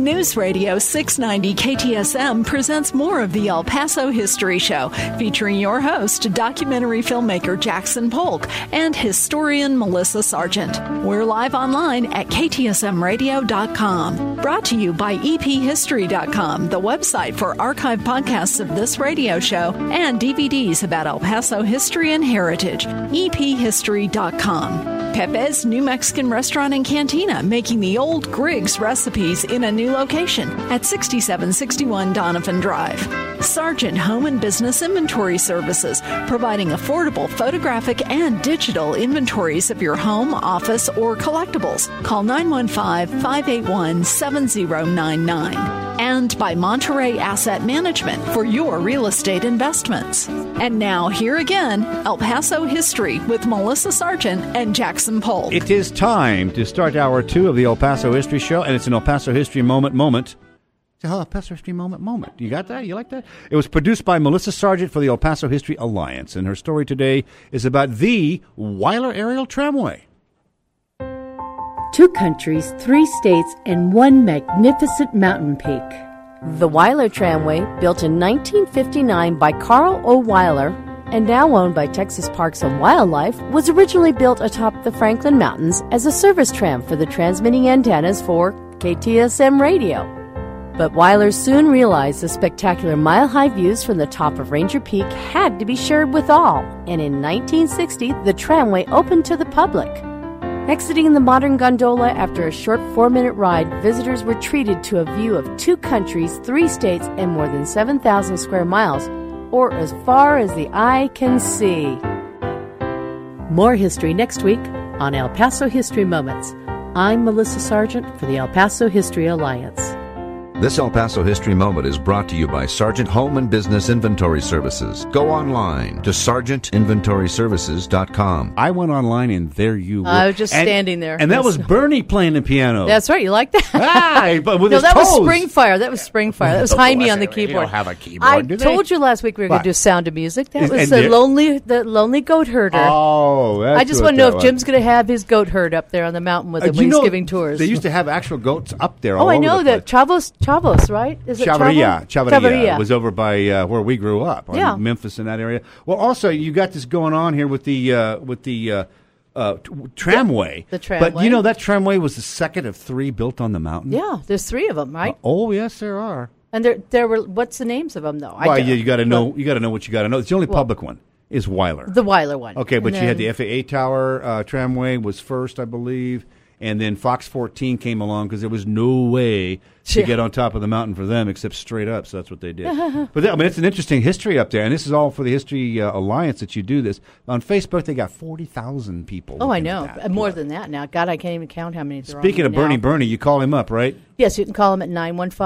News Radio 690 KTSM presents more of the El Paso History Show, featuring your host, documentary filmmaker Jackson Polk, and historian Melissa Sargent. We're live online at ktsmradio.com. Brought to you by ephistory.com, the website for archive podcasts of this radio show and DVDs about El Paso history and heritage. ephistory.com. Pepe's New Mexican Restaurant and Cantina, making the old Griggs recipes in a new location at 6761 Donovan Drive. Sargent Home and Business Inventory Services, providing affordable photographic and digital inventories of your home, office, or collectibles. Call 915-581-7099. And by Monterey Asset Management for your real estate investments. And now, here again, El Paso History with Melissa Sargent and Jackson Polk. It is time to start hour 2 of the El Paso History Show, and it's an El Paso History moment. It's a El Paso History moment. You got that? You like that? It was produced by Melissa Sargent for the El Paso History Alliance, and her story today is about the Weiler Aerial Tramway. 2 countries, 3 states, and 1 magnificent mountain peak. The Weiler Tramway, built in 1959 by Carl O. Weiler and now owned by Texas Parks and Wildlife, was originally built atop the Franklin Mountains as a service tram for the transmitting antennas for KTSM radio. But Weiler soon realized the spectacular mile-high views from the top of Ranger Peak had to be shared with all, and in 1960, the tramway opened to the public. Exiting the modern gondola after a short 4-minute ride, visitors were treated to a view of 2 countries, 3 states, and more than 7,000 square miles, or as far as the eye can see. More history next week on El Paso History Moments. I'm Melissa Sargent for the El Paso History Alliance. This El Paso History Moment is brought to you by Sargent Home and Business Inventory Services. Go online to sargentinventoryservices.com. I went online, and there you were. I was just standing there. And that was Bernie playing the piano. That's right. You like that? But with no, his that toes. was Springfire. That was Jaime on the keyboard. They don't have a keyboard, I do they? told you last week we were going to do Sound of Music. That was the lonely goat herder. Oh, that's I just want to know if Jim's going to have his goat herd up there on the mountain with him when he's giving tours. They used to have actual goats up there. I know that. Chavos, right? Is it Chavarria was over by where we grew up, Memphis in that area. Well, also you got this going on here with the tramway. The tramway. But you know that tramway was the second of 3 built on the mountain. Yeah, there's 3 of them, right? Oh, yes, there are. And there were. What's the names of them though? Well, you got to know. You got to know what you got to know. It's the only public one is Weiler. The Weiler one. Okay, but you had the FAA Tower tramway was first, I believe. And then Fox 14 came along because there was no way to get on top of the mountain for them except straight up. So that's what they did. But it's an interesting history up there. And this is all for the History Alliance that you do this. On Facebook, they got 40,000 people. Oh, I know. More than that now. God, I can't even count how many there are. Speaking of Bernie, you call him up, right? Yes, you can call him at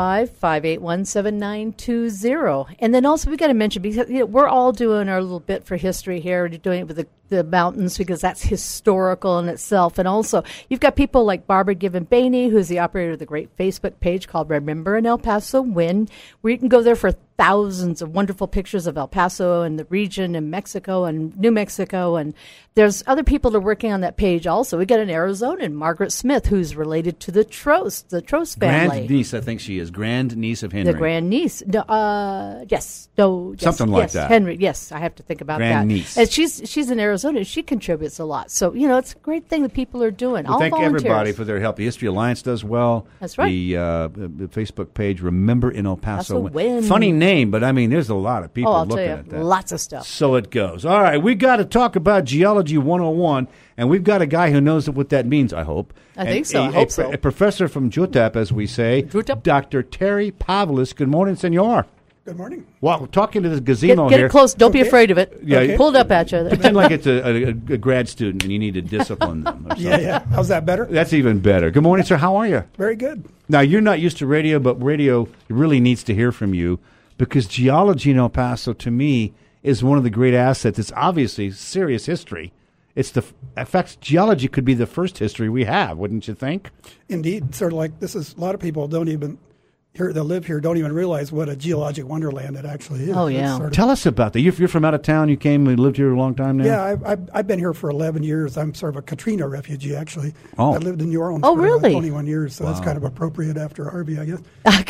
915-581-7920. And then also we got to mention, because we're all doing our little bit for history here. We're doing it with the mountains because that's historical in itself. And also you've got people like Barbara Given-Bainey, who's the operator of the great Facebook page called Remember in El Paso When, where you can go there for thousands of wonderful pictures of El Paso and the region and Mexico and New Mexico. And there's other people that are working on that page also. We got an Arizonan, Margaret Smith, who's related to the Trost family. Grand niece, I think she is. Grand niece of Henry. The grand niece. Yes. Something like that. Henry, yes. I have to think about grand that. Niece. And she's in Arizona. She contributes a lot. So, it's a great thing that people are doing. Well, all thank volunteers. everybody for their help. The History Alliance does well. That's right. The Facebook page, Remember in El Paso When. Funny name, but I mean, there's a lot of people looking at that. Lots of stuff. So it goes. All right, we got to talk about Geology 101, and we've got a guy who knows what that means, I hope. I think so. I hope so. A professor from JUTEP, as we say. JUTEP. Dr. Terry Pavlis. Good morning, senor. Good morning. Well, we're talking to this gazebo Get here. it close. Don't be afraid of it. Yeah, pull it up at you. Pretend like it's a grad student and you need to discipline them. Or something. Yeah. How's that better? That's even better. Good morning, sir. How are you? Very good. Now, you're not used to radio, but radio really needs to hear from you because geology in El Paso, to me, is one of the great assets. It's obviously serious history. In fact, geology could be the first history we have, wouldn't you think? Indeed. Sort of like a lot of people don't even here that live here don't even realize what a geologic wonderland it actually is. Oh, yeah. Tell us about that. You're from out of town. You came and lived here a long time now? Yeah, I've been here for 11 years. I'm sort of a Katrina refugee, actually. Oh. I lived in New Orleans Oh, for really? 21 years, so that's kind of appropriate after Harvey, I guess.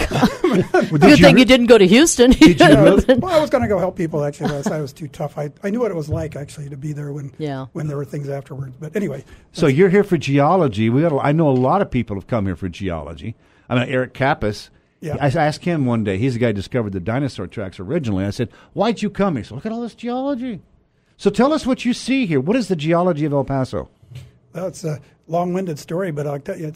Good thing you didn't go to Houston. Did you really? Well, I was going to go help people, actually. I was too tough. I knew what it was like, actually, to be there when there were things afterwards. But anyway. So you're here for geology. I know a lot of people have come here for geology. I mean, Eric Kappas. Yeah. I asked him one day. He's the guy who discovered the dinosaur tracks originally. I said, "Why'd you come?" He said, "Look at all this geology." So tell us what you see here. What is the geology of El Paso? Well, it's a long-winded story, but I'll tell you,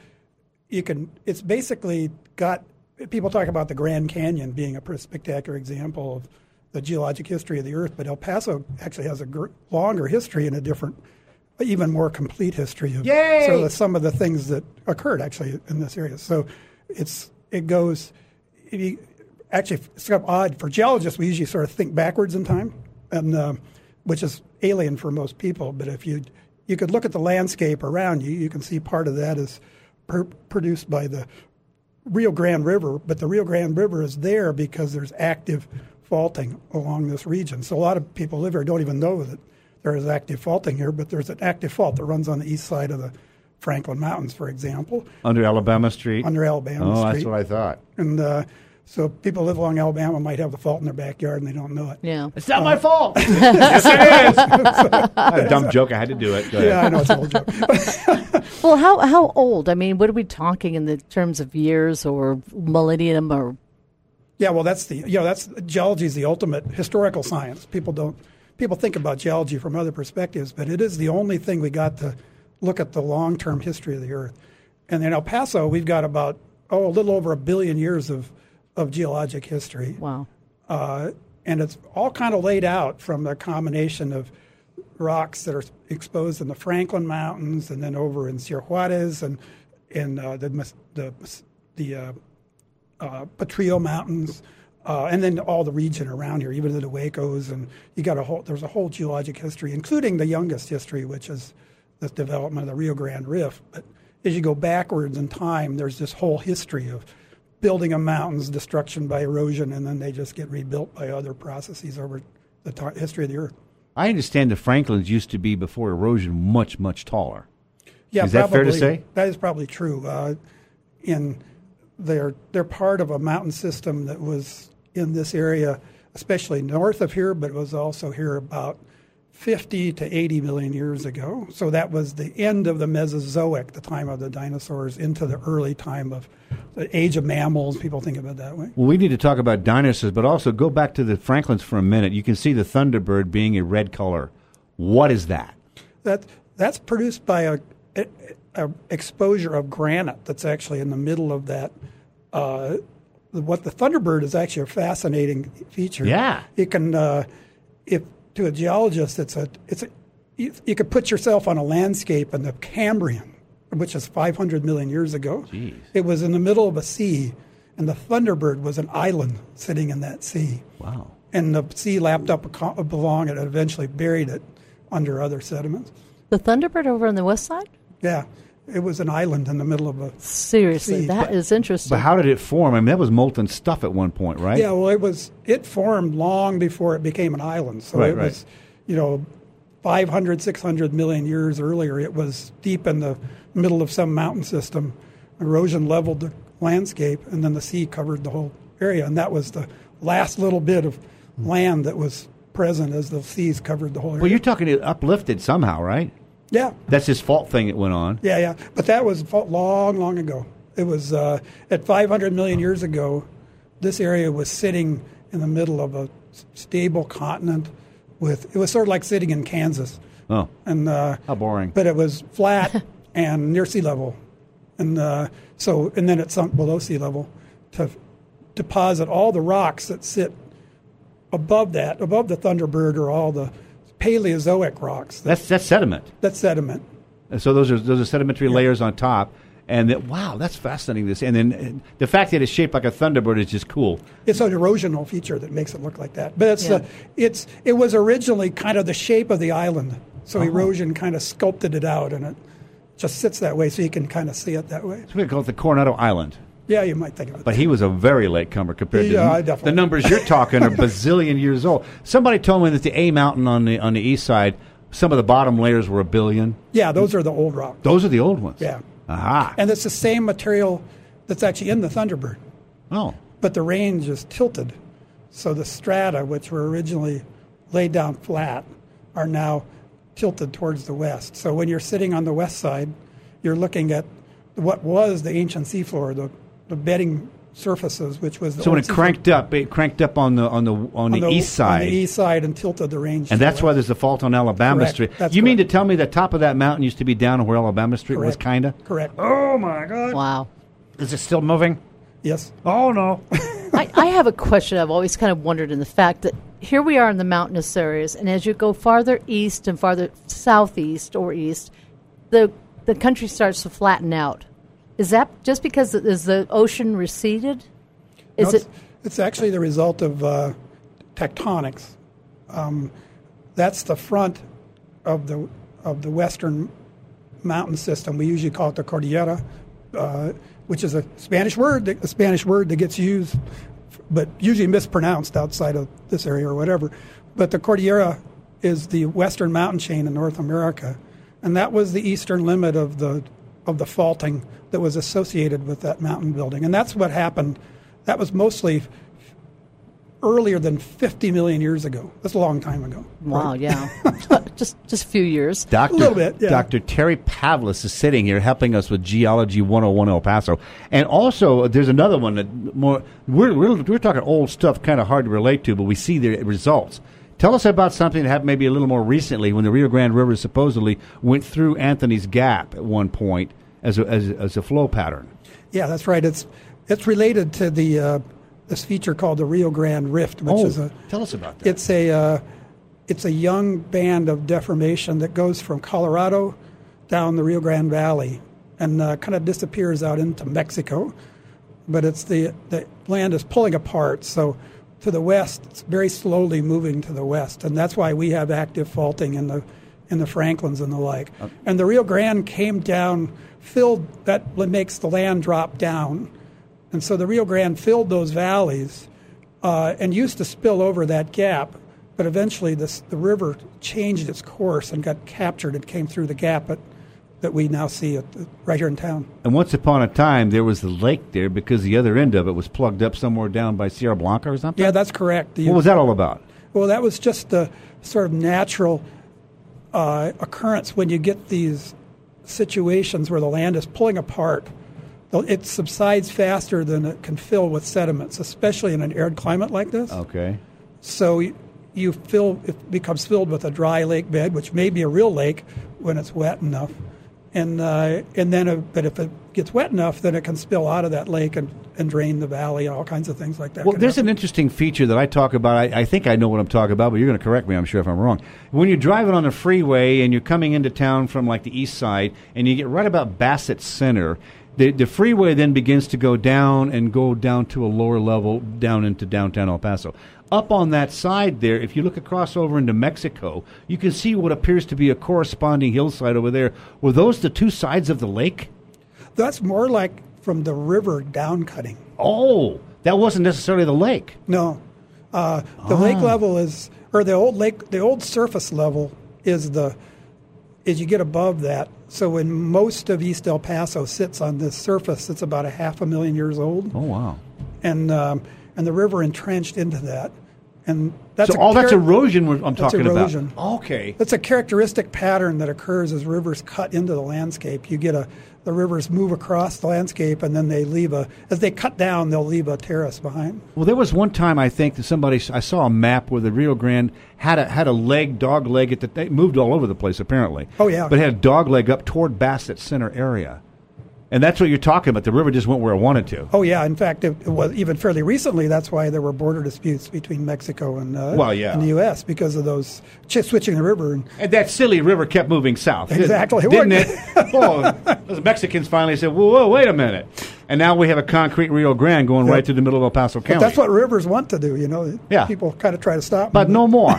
it's basically got, people talk about the Grand Canyon being a spectacular example of the geologic history of the Earth, but El Paso actually has a longer history and a different, even more complete history of sort of some of the things that occurred actually in this area. So it goes, actually, it's kind of odd. For geologists, we usually sort of think backwards in time, and which is alien for most people. But if you could look at the landscape around you, you can see part of that is produced by the Rio Grande River. But the Rio Grande River is there because there's active faulting along this region. So a lot of people live here don't even know that there is active faulting here, but there's an active fault that runs on the east side of the Franklin Mountains, for example. Under Alabama Street? Under Alabama Street. Oh, that's what I thought. And so people live along Alabama might have the fault in their backyard and they don't know it. Yeah. It's not my fault. Yes, it is. A dumb joke. I had to do it. Yeah, I know, it's an old joke. Well, how old? I mean, what are we talking in the terms of years or millennium or? Yeah, well, that's geology is the ultimate historical science. People think about geology from other perspectives, but it is the only thing we got to look at the long-term history of the Earth. And in El Paso, we've got about a little over 1 billion years of geologic history. Wow. And it's all kind of laid out from a combination of rocks that are exposed in the Franklin Mountains and then over in Sierra Juarez and in the Potrillo Mountains, and then all the region around here, even the Huecos, and there's a whole geologic history, including the youngest history, which is the development of the Rio Grande Rift. But as you go backwards in time, there's this whole history of building of mountains, destruction by erosion, and then they just get rebuilt by other processes over the history of the Earth. I understand the Franklins used to be, before erosion, much, much taller. Yeah, is that fair to say? That is probably true. They're part of a mountain system that was in this area, especially north of here, but it was also here about 50 to 80 million years ago. So that was the end of the Mesozoic, the time of the dinosaurs, into the early time of the age of mammals. People think of it that way. Well, we need to talk about dinosaurs, but also go back to the Franklins for a minute. You can see the Thunderbird being a red color. What is that? That's produced by a exposure of granite that's actually in the middle of that. What the Thunderbird is actually a fascinating feature. Yeah. It can, if to a geologist, you could put yourself on a landscape in the Cambrian, which is 500 million years ago. Jeez. It was in the middle of a sea, and the Thunderbird was an island sitting in that sea. Wow. And the sea lapped up along it and eventually buried it under other sediments. The Thunderbird over on the west side? Yeah. It was an island in the middle of a Seriously, sea. that is interesting. But how did it form? I mean, that was molten stuff at one point, right? Yeah, well, it formed long before it became an island. So it was, 500, 600 million years earlier. It was deep in the middle of some mountain system. Erosion leveled the landscape, and then the sea covered the whole area. And that was the last little bit of land that was present as the seas covered the whole area. Well, you're talking it uplifted somehow, right? Yeah. That's this fault thing that went on. Yeah. But that was long, long ago. It was at 500 million years ago, this area was sitting in the middle of a stable continent it was sort of like sitting in Kansas. Oh, and how boring. But it was flat and near sea level. And then it sunk below sea level to deposit all the rocks that sit above the Thunderbird, or all the Paleozoic rocks. That's sediment. That's sediment. And so those are sedimentary layers on top. And wow, that's fascinating. And then the fact that it's shaped like a Thunderbird is just cool. It's an erosional feature that makes it look like that. But it was originally kind of the shape of the island. So erosion kind of sculpted it out, and it just sits that way, so you can kind of see it that way. So we call it the Coronado Island. Yeah, you might think of it. But he was a very latecomer compared to definitely. the numbers you're talking are bazillion years old. Somebody told me that the A Mountain on the east side, some of the bottom layers were 1 billion. Yeah, those are the old rocks. Those are the old ones. Yeah. Aha. And it's the same material that's actually in the Thunderbird. Oh. But the range is tilted. So the strata, which were originally laid down flat, are now tilted towards the west. So when you're sitting on the west side, you're looking at what was the ancient seafloor, the bedding surfaces, which was the So when old it cranked up on the east side. On the east side and tilted the range. And that's why there's a fault on Alabama Correct. Street. That's You mean to correct. tell me the top of that mountain used to be down where Alabama Street was, Correct. kind of? Correct. Oh, my God. Wow. Is it still moving? Yes. Oh, no. I have a question I've always kind of wondered in the fact that here we are in the mountainous areas, and as you go farther east and farther southeast or east, the country starts to flatten out. Is that just because is the ocean receded? It's actually the result of tectonics. That's the front of the western mountain system. We usually call it the Cordillera, which is a Spanish word that gets used, but usually mispronounced outside of this area or whatever. But the Cordillera is the western mountain chain in North America, and that was the eastern limit of the faulting that was associated with that mountain building. And that's what happened. That was mostly earlier than 50 million years ago. That's a long time ago. Wow, right? yeah. just a few years. A little bit, yeah. Dr. Terry Pavlis is sitting here helping us with Geology 101 El Paso. And also, there's another one that we're talking old stuff, kind of hard to relate to, but we see the results. Tell us about something that happened maybe a little more recently when the Rio Grande River supposedly went through Anthony's Gap at one point as a flow pattern. Yeah, that's right. It's related to this feature called the Rio Grande Rift, which is tell us about that. It's a young band of deformation that goes from Colorado down the Rio Grande Valley and kind of disappears out into Mexico. But it's the land is pulling apart, so to the west, it's very slowly moving to the west, and that's why we have active faulting in the Franklins and the like. Okay. And the Rio Grande came down, that makes the land drop down. And so the Rio Grande filled those valleys and used to spill over that gap, but eventually the river changed its course and got captured. It came through the gap that we now see right here in town. And once upon a time, there was the lake there because the other end of it was plugged up somewhere down by Sierra Blanca or something? Yeah, that's correct. What was that all about? Well, that was just a sort of natural occurrence when you get these situations where the land is pulling apart. It subsides faster than it can fill with sediments, especially in an arid climate like this. Okay. So it becomes filled with a dry lake bed, which may be a real lake when it's wet enough. But if it gets wet enough, then it can spill out of that lake and drain the valley and all kinds of things like that. Well, there's an interesting feature that I talk about. I think I know what I'm talking about, but you're going to correct me, I'm sure, if I'm wrong. When you're driving on the freeway and you're coming into town from like the east side and you get right about Bassett Center, the freeway then begins to go down to a lower level down into downtown El Paso. Up on that side there, if you look across over into Mexico, you can see what appears to be a corresponding hillside over there. Were those the two sides of the lake? That's more like from the river down cutting. Oh, that wasn't necessarily the lake. No. The lake level the old surface level is you get above that. So when most of East El Paso sits on this surface, it's about 500,000 years old. Oh, wow. And the river entrenched into that. And that's that's erosion I'm talking erosion. about. Okay. That's a characteristic pattern that occurs as rivers cut into the landscape. You get the rivers move across the landscape, and then as they cut down, they'll leave a terrace behind. Well, there was one time I think that I saw a map where the Rio Grande had a dog leg it moved all over the place apparently. Oh yeah. But it had a dog leg up toward Bassett Center area. And that's what you're talking about. The river just went where it wanted to. Oh, yeah. In fact, it was even fairly recently. That's why there were border disputes between Mexico and the U.S. because of those switching the river. And that silly river kept moving south. Exactly. Didn't it? Those Mexicans finally said, whoa, wait a minute. And now we have a concrete Rio Grande going right through the middle of El Paso County. But that's what rivers want to do, Yeah. People kind of try to stop But them. no more.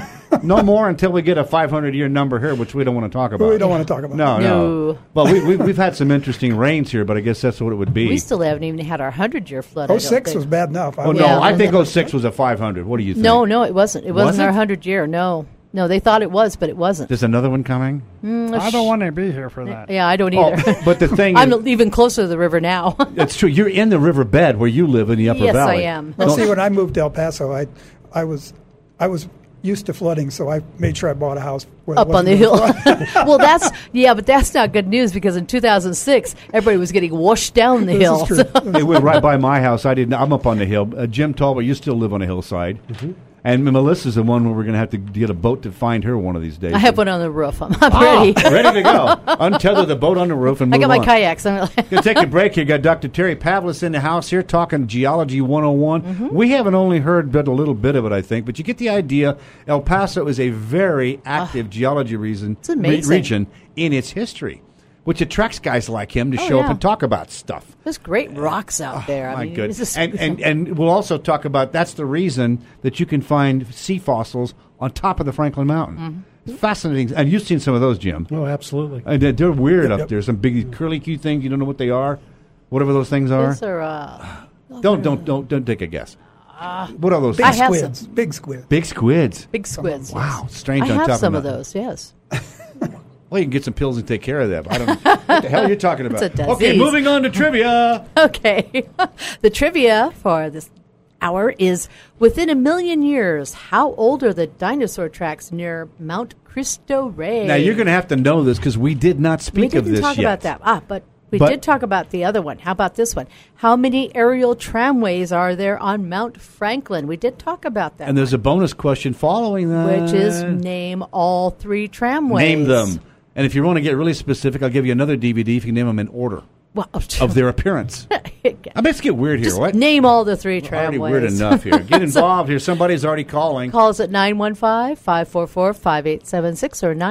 No more until we get a 500-year number here, which we don't want to talk about. We don't want to talk about. No. But we've had some interesting rains here, but I guess that's what it would be. We still haven't even had our 100-year flood. 06 was bad enough. I think 06 was a 500. What do you think? No, it wasn't. It wasn't our 100-year. No, they thought it was, but it wasn't. There's another one coming? I don't want to be here for that. Yeah, I don't either. But the thing I'm even closer to the river now. It's true. You're in the river bed where you live in the upper valley. Yes, I am. Well, see, when I moved to El Paso, I was used to flooding, so I made sure I bought a house up on the hill. Well, but that's not good news, because in 2006, everybody was getting washed down the hill. It went right by my house. I'm up on the hill. Jim Talbot, you still live on a hillside. Mm-hmm. And Melissa's the one where we're going to have to get a boat to find her one of these days. I have one on the roof. I'm ready. Ready to go. Untether the boat on the roof and move on. I got my kayaks. Going to take a break here. Got Dr. Terry Pavlis in the house here talking Geology 101. Mm-hmm. We haven't only heard but a little bit of it, I think, but you get the idea. El Paso is a very active geology region in its history, which attracts guys like him to show up and talk about stuff. There's great rocks out there. My goodness. And we'll also talk about that's the reason that you can find sea fossils on top of the Franklin Mountain. Mm-hmm. It's fascinating. And you've seen some of those, Jim. Oh, absolutely. And they're weird up there. Some big curly-Q things. You don't know what they are? Whatever those things are. Those are... Don't take a guess. What are those? Big squids. Big squids. Big squids. Big squids. Wow. Strange I on top of have some of those, yes. Well, you can get some pills and take care of that. I don't know. What the hell are you talking about? It's a disease. Okay, moving on to trivia. Okay. The trivia for this hour is, within 1 million years, how old are the dinosaur tracks near Mount Cristo Rey? Now, you're going to have to know this because we did not speak of this yet. We didn't talk about that. But we did talk about the other one. How about this one? How many aerial tramways are there on Mount Franklin? We did talk about that. And there's a bonus question following that. Which is, name all 3 tramways. Name them. And if you want to get really specific, I'll give you another DVD if you can name them in order of their appearance. I mean, let's get weird here. Just what? Name all the 3 tramways. Already weird enough here. Get involved here. Somebody's already calling. Call us at 915-544-5876 or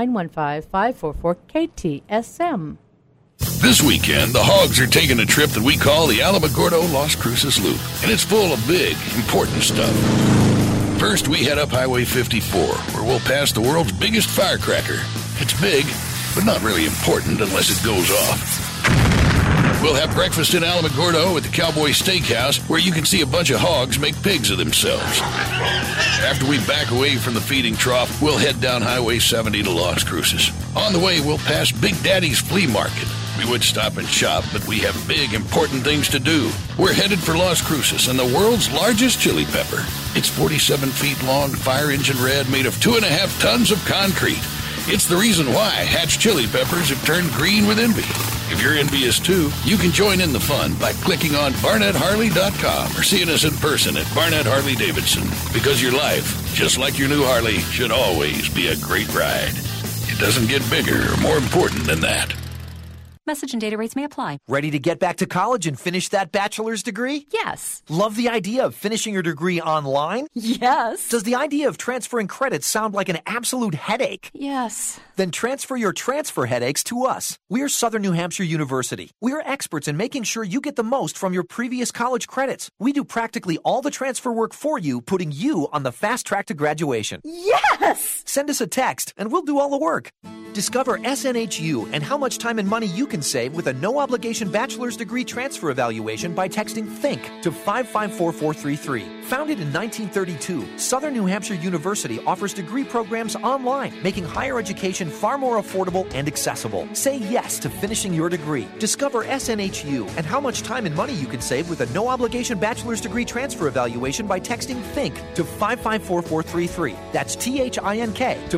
915-544-KTSM. This weekend, the Hogs are taking a trip that we call the Alamogordo Las Cruces Loop, and it's full of big, important stuff. First, we head up Highway 54, where we'll pass the world's biggest firecracker. It's big, but not really important unless it goes off. We'll have breakfast in Alamogordo at the Cowboy Steakhouse, where you can see a bunch of hogs make pigs of themselves. After we back away from the feeding trough, we'll head down Highway 70 to Las Cruces. On the way, we'll pass Big Daddy's Flea Market. We would stop and shop, but we have big, important things to do. We're headed for Las Cruces and the world's largest chili pepper. It's 47 feet long, fire engine red, made of 2.5 tons of concrete. It's the reason why Hatch chili peppers have turned green with envy. If you're envious too, you can join in the fun by clicking on BarnettHarley.com or seeing us in person at Barnett Harley Davidson. Because your life, just like your new Harley, should always be a great ride. It doesn't get bigger or more important than that. Message and data rates may apply. Ready to get back to college and finish that bachelor's degree? Yes. Love the idea of finishing your degree online? Yes. Does the idea of transferring credits sound like an absolute headache? Yes. Then transfer your transfer headaches to us. We're Southern New Hampshire University. We're experts in making sure you get the most from your previous college credits. We do practically all the transfer work for you, putting you on the fast track to graduation. Yes! Send us a text and we'll do all the work. Discover SNHU and how much time and money you can save with a no-obligation bachelor's degree transfer evaluation by texting THINK to 554433. Founded in 1932, Southern New Hampshire University offers degree programs online, making higher education far more affordable and accessible. Say yes to finishing your degree. Discover SNHU and how much time and money you can save with a no-obligation bachelor's degree transfer evaluation by texting THINK to 554433. That's THINK to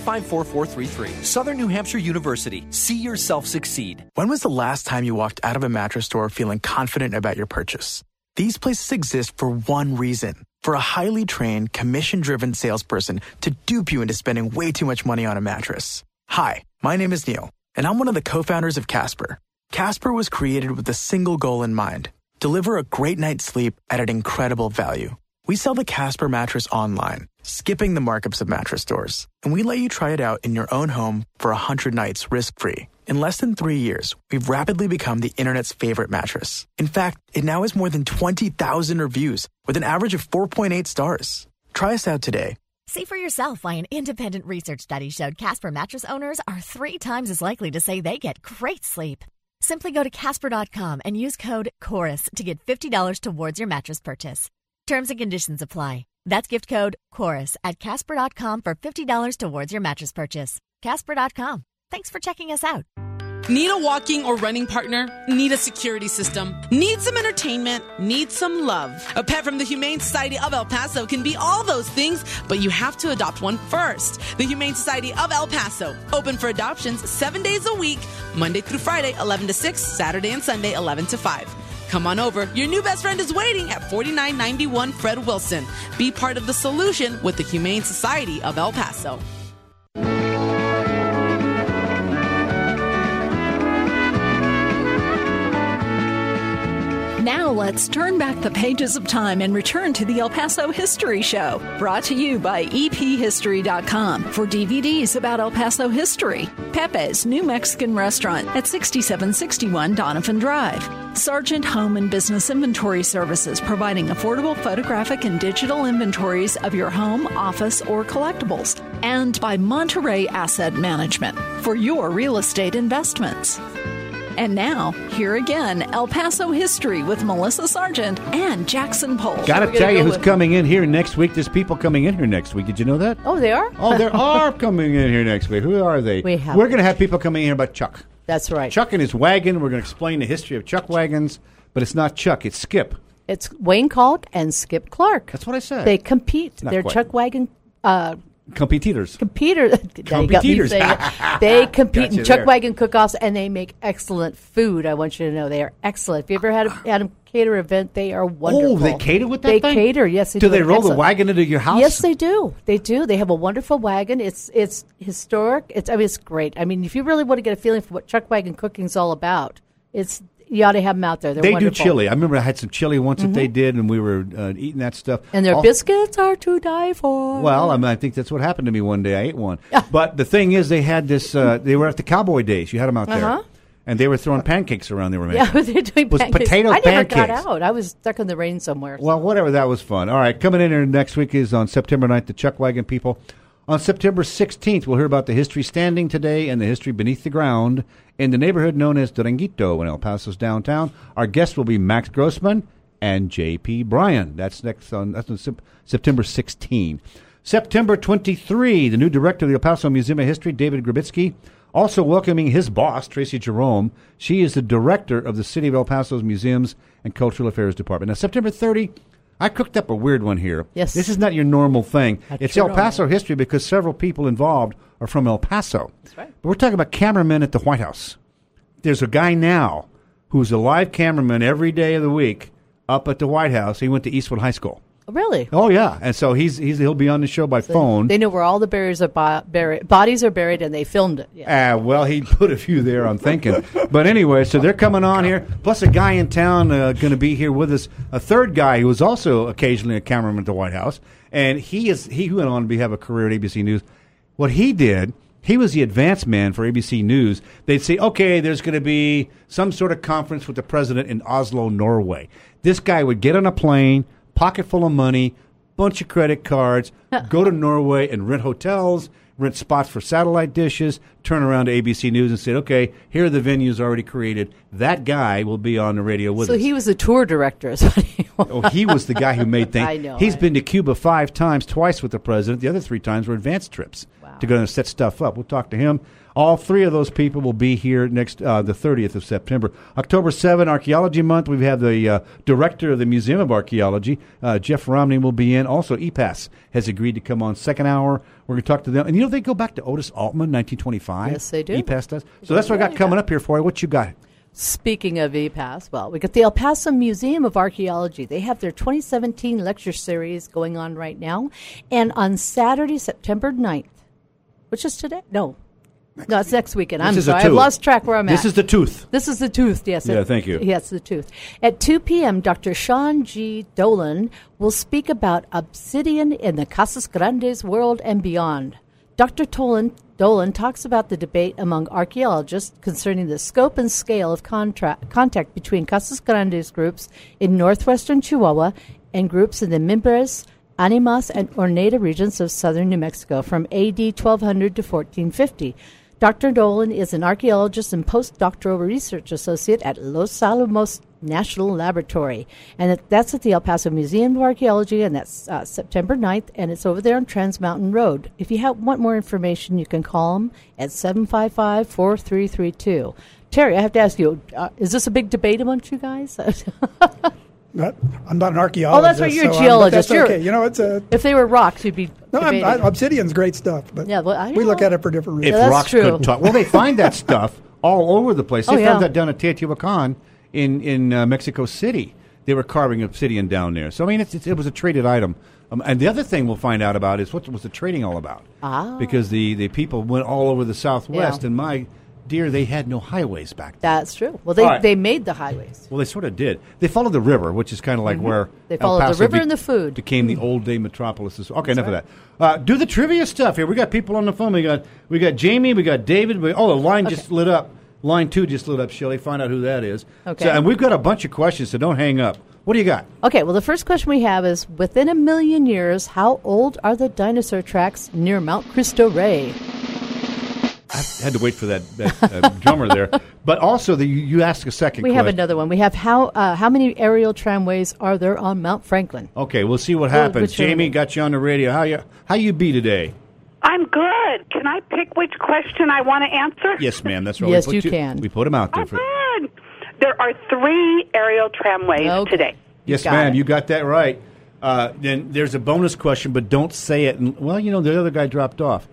554433. Southern New Hampshire University. See yourself succeed. When was the last time you walked out of a mattress store feeling confident about your purchase? These places exist for one reason. For a highly trained, commission-driven salesperson to dupe you into spending way too much money on a mattress. Hi, my name is Neil, and I'm one of the co-founders of Casper. Casper was created with a single goal in mind: deliver a great night's sleep at an incredible value. We sell the Casper mattress online, skipping the markups of mattress stores, and we let you try it out in your own home for 100 nights risk-free. In less than 3 years, we've rapidly become the internet's favorite mattress. In fact, it now has more than 20,000 reviews with an average of 4.8 stars. Try us out today. See for yourself why an independent research study showed Casper mattress owners are 3 times as likely to say they get great sleep. Simply go to Casper.com and use code CHORUS to get $50 towards your mattress purchase. Terms and conditions apply. That's gift code CHORUS at Casper.com for $50 towards your mattress purchase. Casper.com. Thanks for checking us out. Need a walking or running partner? Need a security system? Need some entertainment? Need some love? A pet from the Humane Society of El Paso can be all those things, but you have to adopt one first. The Humane Society of El Paso, open for adoptions 7 days a week, Monday through Friday, 11 to 6, Saturday and Sunday, 11 to 5. Come on over. Your new best friend is waiting at 4991 Fred Wilson. Be part of the solution with the Humane Society of El Paso. Now let's turn back the pages of time and return to the El Paso History Show, brought to you by EPHistory.com for DVDs about El Paso history. Pepe's New Mexican Restaurant at 6761 Donovan Drive. Sargent Home and Business Inventory Services, providing affordable photographic and digital inventories of your home, office, or collectibles. And by Monterey Asset Management for your real estate investments. And now, here again, El Paso History with Melissa Sargent and Jackson Pohl. Got to tell you who's coming in here next week. There's people coming in here next week. Did you know that? Oh, they are? Oh, there are coming in here next week. Who are they? We're going to have people coming in here about Chuck. That's right. Chuck and his wagon. We're going to explain the history of Chuck wagons, but it's not Chuck. It's Skip. It's Wayne Kalk and Skip Clark. That's what I said. They compete. Not They're quite. Chuck wagon... Competitors. Competitors. They compete in Chuck wagon cook-offs, and they make excellent food. I want you to know they are excellent. If you ever had them cater an event, they are wonderful. Oh, they cater with that thing? They cater, yes. They do they roll excellent. the wagon into your house? Yes, they do. They do. They have a wonderful wagon. It's historic. It's great. I mean, if you really want to get a feeling for what Chuck wagon cooking is all about, you ought to have them out there. They're wonderful. Do chili. I remember I had some chili once that they did, and we were eating that stuff. And their biscuits are to die for. Well, I think that's what happened to me one day. I ate one. But the thing is, they had this, they were at the Cowboy Days. You had them out there. And they were throwing pancakes around. They were making. Yeah, they're doing pancakes. Potato I never pancakes. got out. I was stuck in the rain somewhere. Well, whatever. That was fun. All right, coming in here next week is on September 9th, the Chuck Wagon people. On September 16th, we'll hear about the history standing today and the history beneath the ground in the neighborhood known as Duranguito in El Paso's downtown. Our guests will be Max Grossman and J.P. Bryan. That's on September 16. September 23, the new director of the El Paso Museum of History, David Grabitsky, also welcoming his boss, Tracy Jerome. She is the director of the City of El Paso's Museums and Cultural Affairs Department. Now, September 30, I cooked up a weird one here. Yes. This is not your normal thing. It's El Paso normal. history because several people involved are from El Paso. That's right. But we're talking about cameramen at the White House. There's a guy now who's a live cameraman every day of the week up at the White House. He went to Eastwood High School. Really? Oh, yeah. And so he'll be on the show by phone. They know where all the bodies are buried, and they filmed it. Yeah. Well, he put a few there, I'm thinking. But anyway, so they're coming on here. Plus a guy in town going to be here with us. A third guy who was also occasionally a cameraman at the White House. And he went on to have a career at ABC News. What he did, he was the advance man for ABC News. They'd say, okay, there's going to be some sort of conference with the president in Oslo, Norway. This guy would get on a plane, pocket full of money, bunch of credit cards, go to Norway and rent hotels, rent spots for satellite dishes, turn around to ABC News and say, okay, here are the venues already created. That guy will be on the radio with us. So he was the tour director. Is what he was. Oh, he was the guy who made things. I know. He's been to Cuba 5 times, twice with the president. The other 3 times were advance trips to go and set stuff up. We'll talk to him. All 3 of those people will be here next the 30th of September. October 7, Archaeology Month. We have the director of the Museum of Archaeology, Jeff Romney, will be in. Also, EPAS has agreed to come on second hour. We're going to talk to them. And they go back to Otis Altman, 1925. Yes, they do. EPAS does. So that's what I got coming up here for you. What you got? Speaking of EPAS, well, we got the El Paso Museum of Archaeology. They have their 2017 lecture series going on right now. And on Saturday, September 9th, which is today? No, it's next weekend. I'm sorry. I've lost track where I'm at. This is the tooth. This is the tooth, yes. Yeah, thank you. Yes, the tooth. At 2 p.m., Dr. Sean G. Dolan will speak about obsidian in the Casas Grandes world and beyond. Dr. Dolan talks about the debate among archaeologists concerning the scope and scale of contact between Casas Grandes groups in northwestern Chihuahua and groups in the Mimbres Animas and Ornata regions of southern New Mexico from AD 1200 to 1450. Dr. Dolan is an archaeologist and postdoctoral research associate at Los Alamos National Laboratory. And that's at the El Paso Museum of Archaeology, and that's September 9th, and it's over there on Trans Mountain Road. If you want more information, you can call them at 755-4332. Terry, I have to ask you, is this a big debate amongst you guys? I'm not an archaeologist. Oh, that's right. You're a geologist. That's okay. You know, if they were rocks, you'd be debating. Obsidian's great stuff, but we look at it for different reasons. If rocks could talk. Well, they find that stuff all over the place. They found that down at Teotihuacan in Mexico City. They were carving obsidian down there. So, I mean, it was a traded item. And the other thing we'll find out about is what was the trading all about. Because the people went all over the Southwest, and my dear, they had no highways back then. That's true. Well, they made the highways. Well, they sort of did. They followed the river, which is kind of like where they followed the river and the food became the old day metropolis. Okay, enough of that. Do the trivia stuff here. We got people on the phone. We got Jamie. We got David. The line just lit up. Line 2 just lit up. Shelley, find out who that is. Okay. And we've got a bunch of questions, so don't hang up. What do you got? Okay. Well, the first question we have is: within 1 million years, how old are the dinosaur tracks near Mount Cristo Rey? I had to wait for that drummer there. But also, you asked a second question. We have another one. We have how many aerial tramways are there on Mount Franklin? Okay, we'll see what happens. Jamie, got you on the radio. How you be today? I'm good. Can I pick which question I want to answer? Yes, ma'am. That's right. Yes, you can. We put them out there. Good. There are 3 aerial tramways today. Yes, ma'am. You got that right. Then there's a bonus question, but don't say it. Well, the other guy dropped off.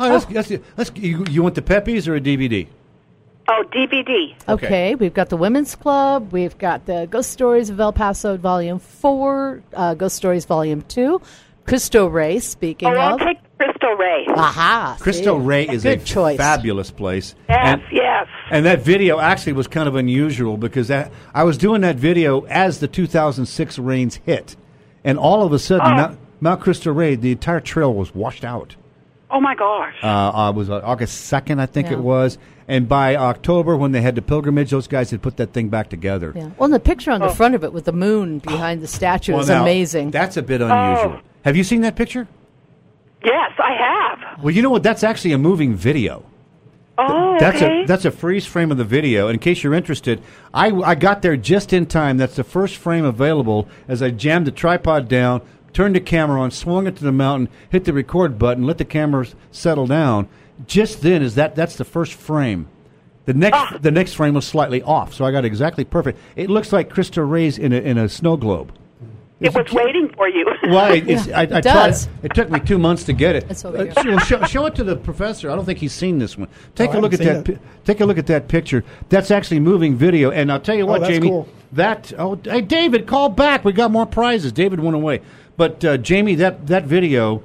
You want the Peppies or a DVD? Oh, DVD. Okay, we've got the Women's Club. We've got the Ghost Stories of El Paso Volume 4, Ghost Stories Volume 2, Cristo Rey, speaking of. I'll take Cristo Rey. Aha. Cristo Rey is a choice. Fabulous place. Yes. And that video actually was kind of unusual because I was doing that video as the 2006 rains hit. And all of a sudden, Mount Cristo Rey, the entire trail was washed out. Oh, my gosh. It was August 2nd, I think it was. And by October, when they had the pilgrimage, those guys had put that thing back together. Yeah. Well, and the picture on the front of it with the moon behind the statue is amazing. That's a bit unusual. Have you seen that picture? Yes, I have. Well, you know what? That's actually a moving video. Oh, That's a freeze frame of the video. In case you're interested, I got there just in time. That's the first frame available as I jammed the tripod down, turned the camera on, swung it to the mountain, hit the record button, let the camera settle down. Just then, that's the first frame. The next frame was slightly off, so I got exactly perfect. It looks like Cristo Rey's in a snow globe. It was waiting for you. Well, I tried. It took me 2 months to get it. Show it to the professor. I don't think he's seen this one. Take a look at that. Take a look at that picture. That's actually moving video. And I'll tell you what, Jamie. Cool. Hey, David, call back. We got more prizes. David went away. But Jamie, that video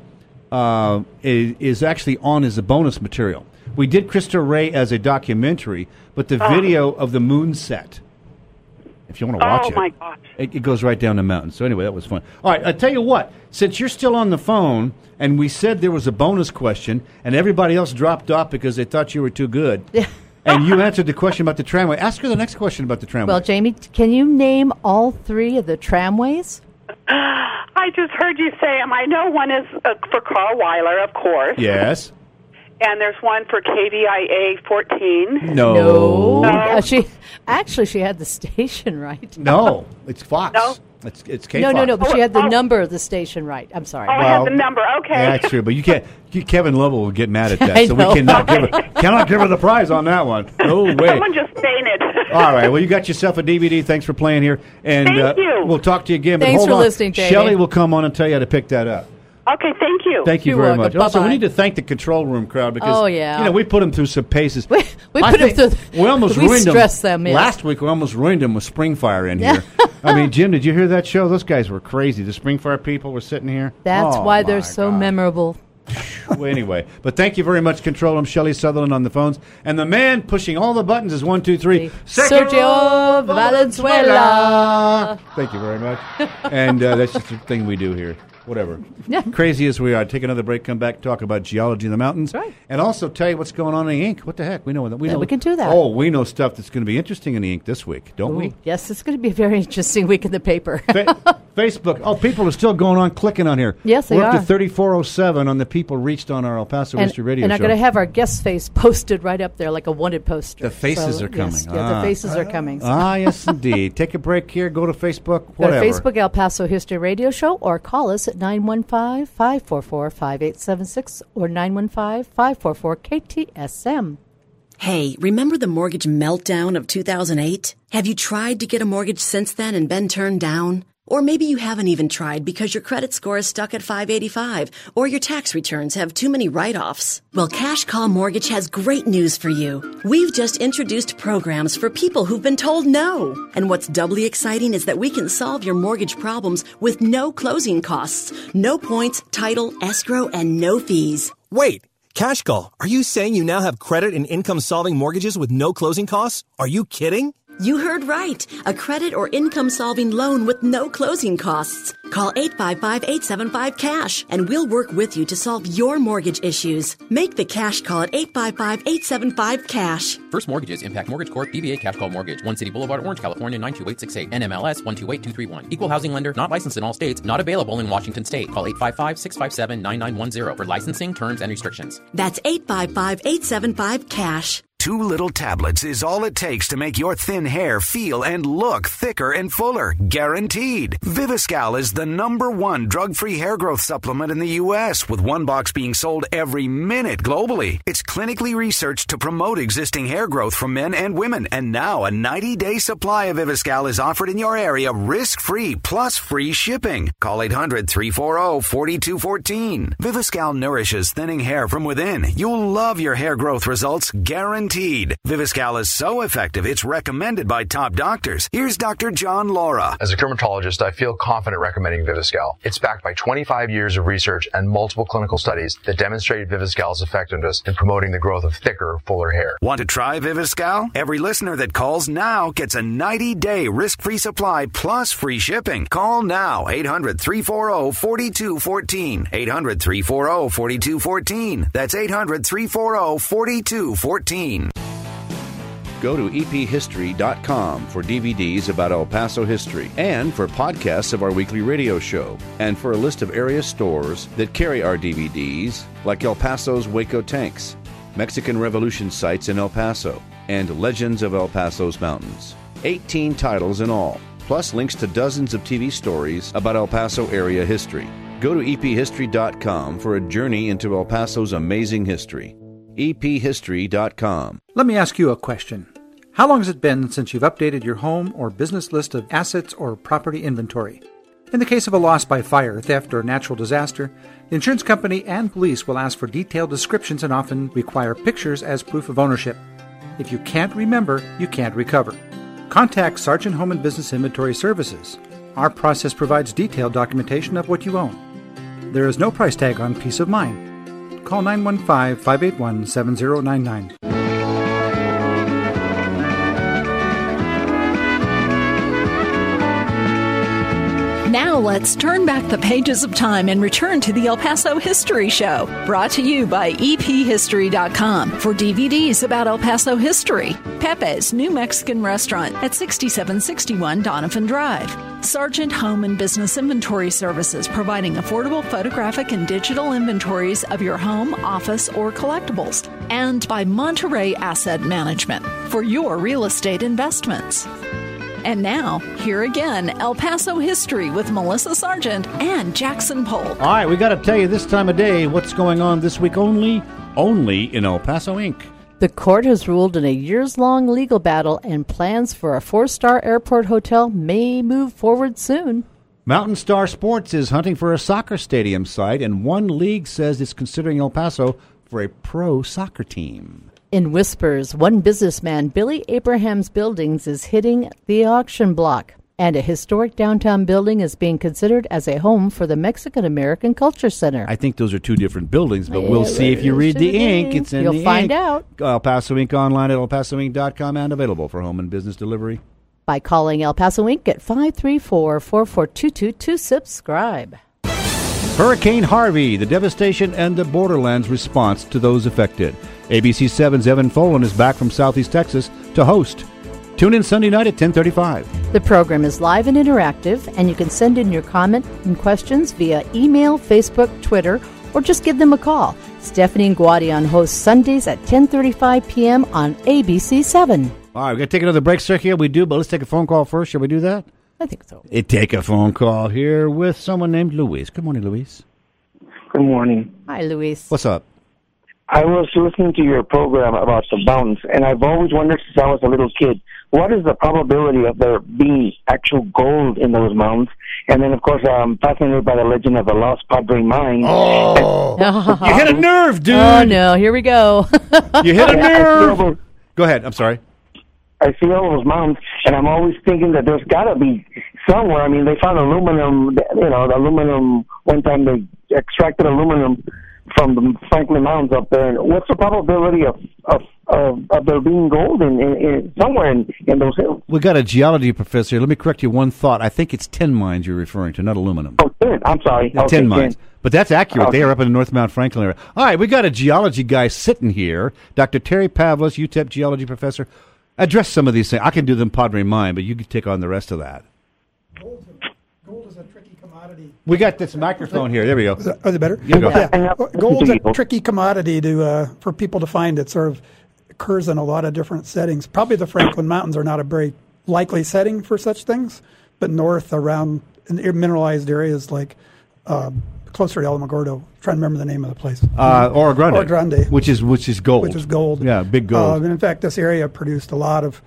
is actually on as a bonus material. We did Cristo Rey as a documentary, but the video of the moon set. If you want to watch it. Oh, my gosh. It goes right down the mountain. So anyway, that was fun. All right, I tell you what. Since you're still on the phone, and we said there was a bonus question, and everybody else dropped off because they thought you were too good, and you answered the question about the tramway, ask her the next question about the tramway. Well, Jamie, can you name all 3 of the tramways? I just heard you say them. I know one is for Carl Weiler, of course. Yes. And there's one for KVIA 14. No. She had the station right. No, it's Fox. No? It's K-Fox. No, but she had the number of the station right. I'm sorry. I had the number. Okay. Yeah, that's true, but you can't. Kevin Lovell will get mad at that, so we cannot give her the prize on that one. No way. Someone just fainted. All right, well, you got yourself a DVD. Thanks for playing here, and Thank you. We'll talk to you again. Thanks but hold for on. listening, Jamie. Shelley will come on and tell you how to pick that up. Okay, thank you. Thank you You're very welcome. much. Also, we Bye-bye. need to thank the control room crowd because we put them through some paces. We put them through. We almost we ruined stress them. Yes. Last week we almost ruined them with Springfire in here. I mean, Jim, did you hear that show? Those guys were crazy. The Springfire people were sitting here. That's why they're so memorable. Well, anyway, but thank you very much, Control Room. Shelley Sutherland on the phones, and the man pushing all the buttons is 1, 2, 3. Sergio Valenzuela. Thank you very much. And that's just the thing we do here. whatever. Yeah. Crazy as we are. Take another break, come back, talk about geology in the mountains. Right. And also tell you what's going on in the ink. What the heck? We know that. We can do that. Oh, we know stuff that's going to be interesting in the ink this week, don't we? Yes, it's going to be a very interesting week in the paper. Facebook. Oh, people are still going on clicking on here. Yes, they We're are. up to 3407 on the people reached on our El Paso History Radio and show. I'm going to have our guest face posted right up there like a wanted poster. The faces are coming. Yes, the faces are coming. Yes, indeed. Take a break here. Go to Facebook. Go Whatever. to Facebook El Paso History Radio Show or call us at 915-544-5876 or 915-544-KTSM. Hey, remember the mortgage meltdown of 2008? Have you tried to get a mortgage since then and been turned down? Or maybe you haven't even tried because your credit score is stuck at 585 or your tax returns have too many write-offs. Well, Cash Call Mortgage has great news for you. We've just introduced programs for people who've been told no. And what's doubly exciting is that we can solve your mortgage problems with no closing costs, no points, title, escrow, and no fees. Wait, Cash Call, are you saying you now have credit and income-solving mortgages with no closing costs? Are you kidding? You heard right. A credit or income-solving loan with no closing costs. Call 855-875-CASH, and we'll work with you to solve your mortgage issues. Make the cash call at 855-875-CASH. First Mortgages, Impact Mortgage Corp., DBA Cash Call Mortgage, One City Boulevard, Orange, California, 92868, NMLS 128231. Equal housing lender, not licensed in all states, not available in Washington State. Call 855-657-9910 for licensing, terms, and restrictions. That's 855-875-CASH. 2 little tablets is all it takes to make your thin hair feel and look thicker and fuller. Guaranteed. Viviscal is the #1 drug-free hair growth supplement in the U.S., with 1 box being sold every minute globally. It's clinically researched to promote existing hair growth from men and women, and now a 90-day supply of Viviscal is offered in your area risk-free plus free shipping. Call 800-340-4214. Viviscal nourishes thinning hair from within. You'll love your hair growth results, guaranteed. Viviscal is so effective, it's recommended by top doctors. Here's Dr. John Laura. As a dermatologist, I feel confident recommending Viviscal. It's backed by 25 years of research and multiple clinical studies that demonstrate Viviscal's effectiveness in promoting the growth of thicker, fuller hair. Want to try Viviscal? Every listener that calls now gets a 90-day risk-free supply plus free shipping. Call now, 800-340-4214. 800-340-4214. That's 800-340-4214. Go to ephistory.com for DVDs about El Paso history and for podcasts of our weekly radio show and for a list of area stores that carry our DVDs like El Paso's Waco Tanks, Mexican Revolution sites in El Paso, and Legends of El Paso's Mountains. 18 titles in all, plus links to dozens of TV stories about El Paso area history. Go to ephistory.com for a journey into El Paso's amazing history. ephistory.com. Let me ask you a question. How long has it been since you've updated your home or business list of assets or property inventory? In the case of a loss by fire, theft, or natural disaster, the insurance company and police will ask for detailed descriptions and often require pictures as proof of ownership. If you can't remember, you can't recover. Contact Sargent Home and Business Inventory Services. Our process provides detailed documentation of what you own. There is no price tag on peace of mind. Call 915-581-7099. Now let's turn back the pages of time and return to the El Paso History Show, brought to you by ephistory.com for DVDs about El Paso history. Pepe's New Mexican Restaurant at 6761 Donovan Drive. Sargent Home and Business Inventory Services, providing affordable photographic and digital inventories of your home, office, or collectibles. And by Monterey Asset Management for your real estate investments. And now, here again, El Paso History with Melissa Sargent and Jackson Polk. All right, we got to tell you this time of day what's going on this week only in El Paso Inc. The court has ruled in a years-long legal battle, and plans for a 4-star airport hotel may move forward soon. Mountain Star Sports is hunting for a soccer stadium site, and one league says it's considering El Paso for a pro soccer team. In whispers, one businessman, Billy Abraham's Buildings, is hitting the auction block, and a historic downtown building is being considered as a home for the Mexican-American Culture Center. I think those are two different buildings, but we'll see if you read the ink. It's in the ink. You'll find out. El Paso Inc. online at elpasoinc.com and available for home and business delivery. By calling El Paso Inc. at 534-4422 to subscribe. Hurricane Harvey, the devastation and the borderlands response to those affected. ABC 7's Evan Folan is back from Southeast Texas to host. Tune in Sunday night at 10:35. The program is live and interactive, and you can send in your comment and questions via email, Facebook, Twitter, or just give them a call. Stephanie and Guadian hosts Sundays at 10:35 p.m. on ABC 7. All right, we're going to take another break, Sergio. We do, but let's take a phone call first. Shall we do that? I think so. Take a phone call here with someone named Luis. Good morning, Luis. Good morning. Hi, Luis. What's up? I was listening to your program about the mountains, and I've always wondered since I was a little kid, what is the probability of there being actual gold in those mountains? And then, of course, I'm fascinated by the legend of the Lost Padre Mine. Oh, you hit a nerve, dude. Oh, no, here we go. You hit a nerve. Go ahead. I'm sorry. I see all those mountains, and I'm always thinking that there's got to be somewhere. I mean, they found aluminum, the aluminum, one time they extracted aluminum from the Franklin Mountains up there. And what's the probability of there being gold in somewhere in those hills? We got a geology professor. Let me correct you one thought. I think it's tin mines you're referring to, not aluminum. Oh, tin. I'm sorry. Okay, tin mines. But that's accurate. Okay. They are up in the North Mount Franklin area. All right, we got a geology guy sitting here, Dr. Terry Pavlis, UTEP geology professor. Address some of these things. I can do them Padre Mine, but you can take on the rest of that. Gold is a tricky commodity. We got this microphone here. There we go. Is it better? You go. Yeah. Gold's a tricky commodity for people to find. It sort of occurs in a lot of different settings. Probably the Franklin Mountains are not a very likely setting for such things, but north around in mineralized areas like closer to Alamogordo. Trying to remember the name of the place. Oro Grande. Oro Grande. Which is gold. Which is gold. Yeah, big gold. And in fact, this area produced a lot of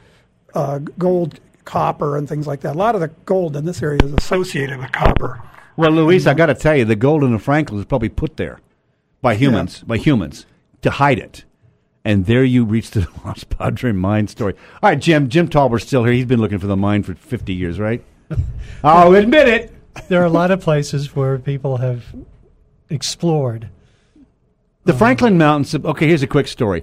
gold, copper, and things like that. A lot of the gold in this area is associated with copper. Well, Luis, I got to tell you, the gold in the Franklin is probably put there by humans, to hide it. And there you reach the Lost Padre Mine story. All right, Jim Tolbert's still here. He's been looking for the mine for 50 years, right? I'll admit it. There are a lot of places where people have explored. The Franklin Mountains, okay, here's a quick story.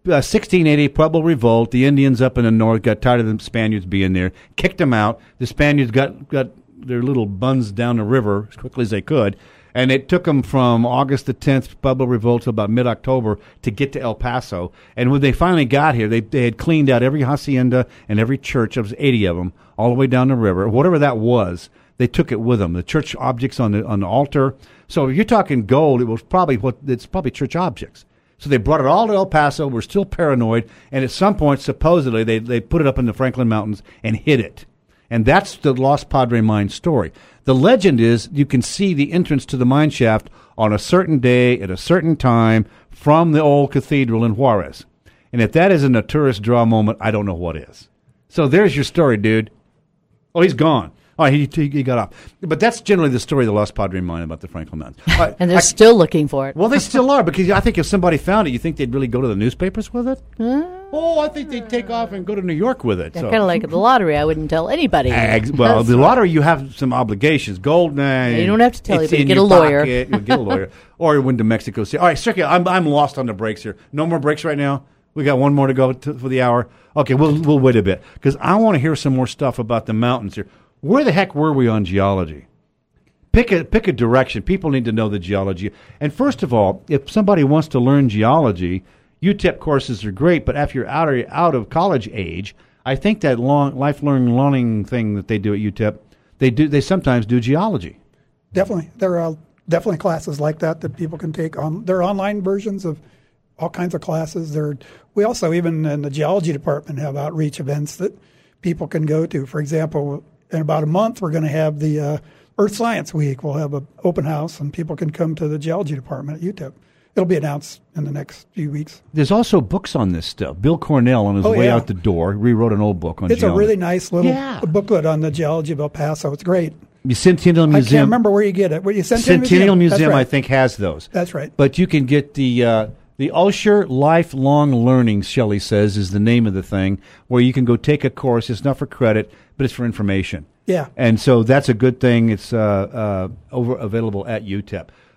1680, Pueblo Revolt. The Indians up in the north got tired of the Spaniards being there, kicked them out. The Spaniards got their little buns down the river as quickly as they could, and it took them from August the 10th, Pueblo Revolt, to about mid-October to get to El Paso. And when they finally got here, they had cleaned out every hacienda and every church. There was 80 of them, all the way down the river. Whatever that was, they took it with them. The church objects on the altar. So if you're talking gold, it's probably church objects. So they brought it all to El Paso. We're still paranoid, and at some point, supposedly, they put it up in the Franklin Mountains and hid it. And that's the Lost Padre Mine story. The legend is you can see the entrance to the mine shaft on a certain day at a certain time from the old cathedral in Juarez. And if that isn't a tourist draw moment, I don't know what is. So there's your story, dude. Oh, he's gone. Oh, he got off. But that's generally the story of the Lost Padre Mine about the Franklin Mountains. And they're still looking for it. Well, they still are, because I think if somebody found it, you think they'd really go to the newspapers with it? Oh, I think they'd take off and go to New York with it. So. Kind of like the lottery. I wouldn't tell anybody. Well, the lottery, you have some obligations. Gold, you don't have to tell anybody. Get a lawyer. You get a lawyer. Or you went to Mexico City. All right, Sergio, I'm lost on the breaks here. No more breaks right now? We got one more to go for the hour? Okay, we'll wait a bit, because I want to hear some more stuff about the mountains here. Where the heck were we on geology? Pick a direction. People need to know the geology. And first of all, if somebody wants to learn geology, UTEP courses are great, but if you're out of college age, I think that lifelong learning thing that they do at UTEP, they sometimes do geology. Definitely. There are definitely classes like that people can take on. There are online versions of all kinds of classes. We also, even in the geology department, have outreach events that people can go to. For example, in about a month, we're going to have the Earth Science Week. We'll have an open house, and people can come to the geology department at UTEP. It'll be announced in the next few weeks. There's also books on this stuff. Bill Cornell, on his way out the door, rewrote an old book on geology. It's a really nice little booklet on the geology of El Paso. It's great. The Centennial Museum. I can't remember where you get it. Centennial Museum, right. I think, has those. That's right. But you can get the Osher Lifelong Learning, Shelley says, is the name of the thing, where you can go take a course. It's not for credit, but it's for information. Yeah. And so that's a good thing. It's available at UTEP.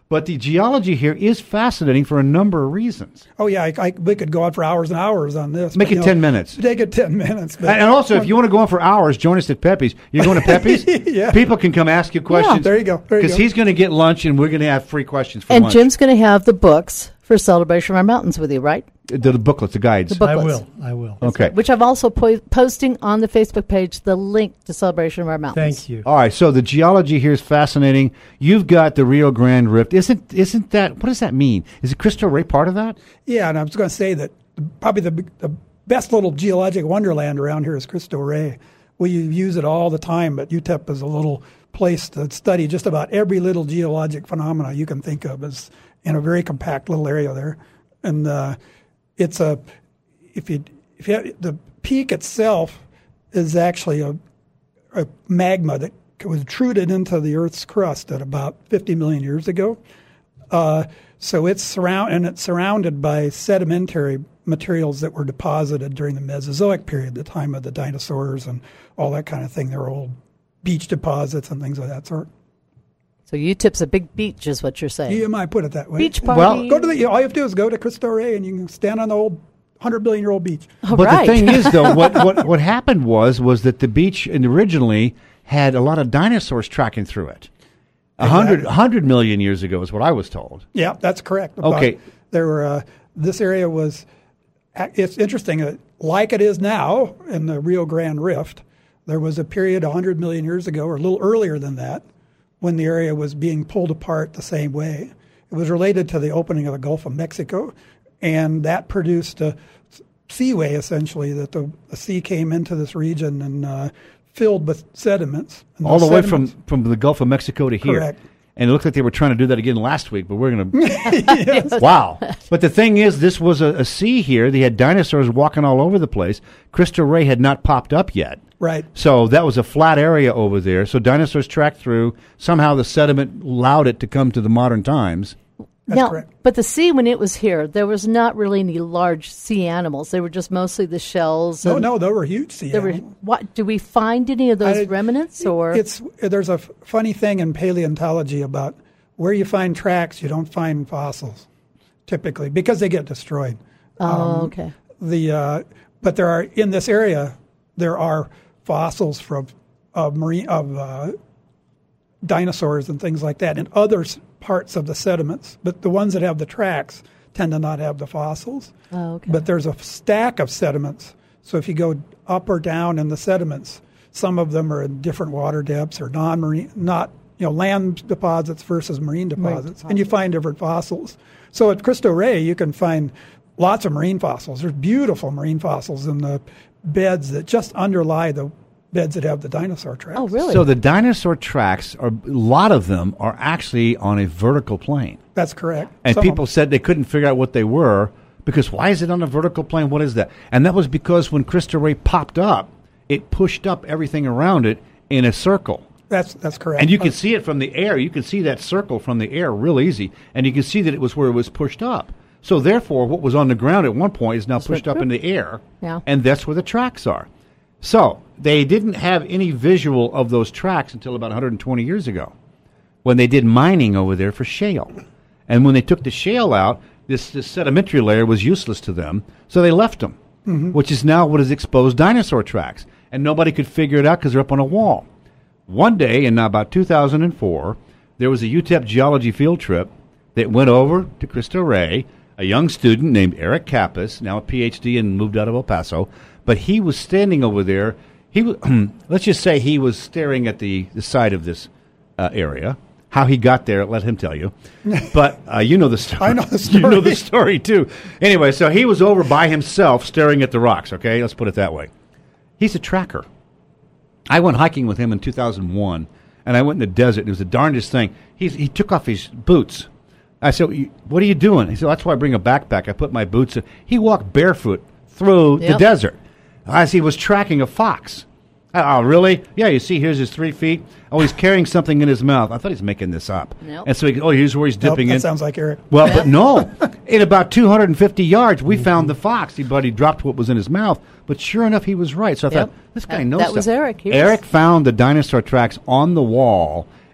But the geology here is fascinating for a number of reasons. Oh, yeah, we could go on for hours and hours on this. Make it 10 minutes. Take it 10 minutes. And also, if you want to go on for hours, join us at Pepe's. You're going to Pepe's? Yeah. People can come ask you questions. Yeah, there you go. Because he's going to get lunch, and we're going to have free questions for lunch. And Jim's going to have the books for Celebration of Our Mountains with you, right? The booklets, the guides. The booklets. I will. Okay. Which I'm also posting on the Facebook page, the link to Celebration of Our Mountains. Thank you. All right, so the geology here is fascinating. You've got the Rio Grande Rift. Isn't that, what does that mean? Is it Cristo Rey part of that? Yeah, and I was going to say that probably the best little geologic wonderland around here is Cristo Rey. We use it all the time, but UTEP is a little place to study just about every little geologic phenomena you can think of is in a very compact little area there. And it's the peak itself is actually a magma that was intruded into the Earth's crust at about 50 million years ago. So it's surrounded by sedimentary materials that were deposited during the Mesozoic period, the time of the dinosaurs and all that kind of thing. There were old beach deposits and things of that sort. So UTEP's a big beach, is what you're saying. You might put it that way. Beach party. Well, all you have to do is go to Cristo Rey and you can stand on the old 100 billion year old beach. Oh, but right. the thing is, though, what happened was that the beach originally had a lot of dinosaurs tracking through it. 100 million years ago is what I was told. Yeah, that's correct. Okay. There were this area was. It's interesting. Like it is now in the Rio Grande Rift, there was a period 100 million years ago, or a little earlier than that, when the area was being pulled apart the same way. It was related to the opening of the Gulf of Mexico, and that produced a seaway, essentially, that the sea came into this region and filled with sediments. And all the way from the Gulf of Mexico to here. Correct. And it looked like they were trying to do that again last week, but we're going to... Yes. Wow. But the thing is, this was a sea here. They had dinosaurs walking all over the place. Cristo Rey had not popped up yet. Right. So that was a flat area over there. So dinosaurs tracked through. Somehow the sediment allowed it to come to the modern times. That's correct. But the sea, when it was here, there was not really any large sea animals. They were just mostly the shells. No, there were huge sea animals. Do we find any of those remnants? Or there's a funny thing in paleontology about where you find tracks, you don't find fossils, typically, because they get destroyed. Okay. But there are in this area there are fossils from dinosaurs and things like that in other parts of the sediments, but the ones that have the tracks tend to not have the fossils. Oh, okay. But there's a stack of sediments. So if you go up or down in the sediments, some of them are in different water depths or non-marine, land deposits versus marine deposits, and you find different fossils. So at Cristo Rey, you can find lots of marine fossils. There's beautiful marine fossils in the beds that just underlie the beds that have the dinosaur tracks. Oh, really? So the dinosaur tracks, a lot of them are actually on a vertical plane. That's correct. And people said they couldn't figure out what they were because why is it on a vertical plane? What is that? And that was because when Cristo Rey popped up, it pushed up everything around it in a circle. That's correct. And you can see it from the air. You can see that circle from the air real easy. And you can see that it was where it was pushed up. So therefore, what was on the ground at one point is now pushed up in the air. Yeah. And that's where the tracks are. So they didn't have any visual of those tracks until about 120 years ago when they did mining over there for shale. And when they took the shale out, this sedimentary layer was useless to them, so they left them, which is now what is exposed dinosaur tracks. And nobody could figure it out because they're up on a wall. One day in about 2004, there was a UTEP geology field trip that went over to Cristo Rey. A young student named Eric Kappas, now a PhD and moved out of El Paso, but he was standing over there. He was, let's just say he was staring at the side of this area. How he got there, let him tell you. But you know the story. I know the story. You know the story, too. Anyway, so he was over by himself staring at the rocks, okay? Let's put it that way. He's a tracker. I went hiking with him in 2001, and I went in the desert. It was the darndest thing. He took off his boots. I said, what are you doing? He said, that's why I bring a backpack. I put my boots in. He walked barefoot through the desert as he was tracking a fox. Oh, really? Yeah, you see, here's his 3 feet. Oh, he's carrying something in his mouth. I thought he's making this up. Nope. And so, here's where he's dipping in. That sounds like Eric. Well, but no. In about 250 yards, we found the fox. He dropped what was in his mouth. But sure enough, he was right. So I thought, this guy knows that was stuff. Eric. Eric found the dinosaur tracks on the wall,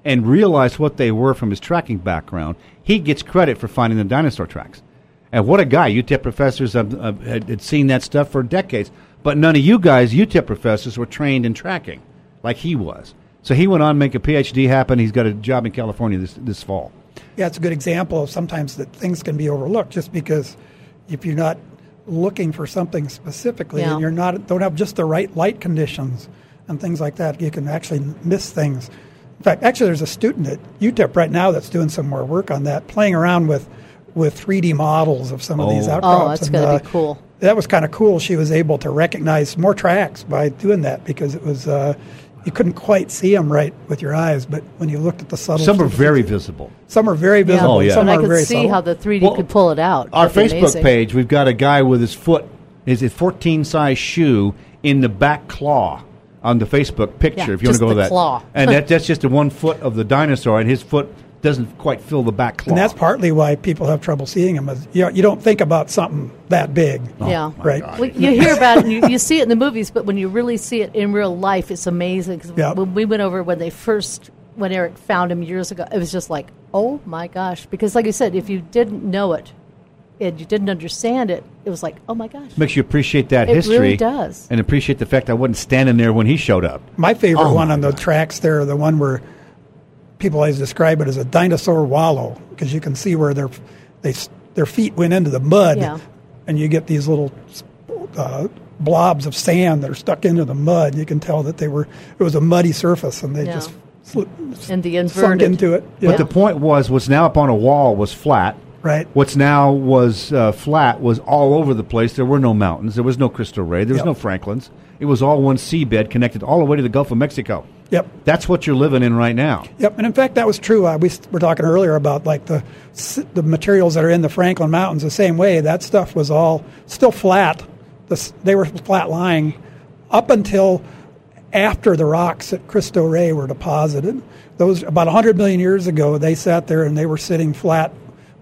and realized what they were from his tracking background, he gets credit for finding the dinosaur tracks. And what a guy. UTEP professors had seen that stuff for decades. But none of you guys, UTEP professors, were trained in tracking like he was. So he went on to make a PhD happen. He's got a job in California this fall. Yeah, it's a good example of sometimes that things can be overlooked just because if you're not looking for something specifically and don't have just the right light conditions and things like that, you can actually miss things. In fact, actually, there's a student at UTEP right now that's doing some more work on that, playing around with 3D models of some of these outcrops. Oh, that's going to be cool. That was kind of cool. She was able to recognize more tracks by doing that because it was you couldn't quite see them right with your eyes, but when you looked at the subtle... Some are very visible. Some are very visible. Yeah. Some I are could very see subtle. how the 3D could pull it out. Our That'd be Facebook amazing. page, we've got a guy with his 14 size shoe in the back claw on the Facebook picture. Yeah, if you want to go to that, claw. and that's just the 1 foot of the dinosaur, and his foot doesn't quite fill the back claw. And that's partly why people have trouble seeing them. You don't think about something that big. Yeah. Right. Well, you hear about it and you see it in the movies, but when you really see it in real life, it's amazing. 'Cause when we went over when Eric found him years ago, it was just like, oh my gosh. Because like you said, if you didn't know it and you didn't understand it, it was like, oh my gosh. Makes you appreciate that It history. really does. And appreciate the fact I wasn't standing there when he showed up. My favorite one on the tracks there, the one where people always describe it as a dinosaur wallow, because you can see where their feet went into the mud, and you get these little blobs of sand that are stuck into the mud. You can tell that it was a muddy surface, and they just and the sunk into it. But the point was, what's now up on a wall was flat. Right. What's now was flat was all over the place. There were no mountains. There was no Cristo Rey. There was no Franklins. It was all one seabed connected all the way to the Gulf of Mexico. Yep. That's what you're living in right now. Yep. And in fact, that was true. We were talking earlier about like the materials that are in the Franklin Mountains. The same way, that stuff was all still flat. They were flat lying up until after the rocks at Cristo Rey were deposited. Those about 100 million years ago, they sat there and they were sitting flat,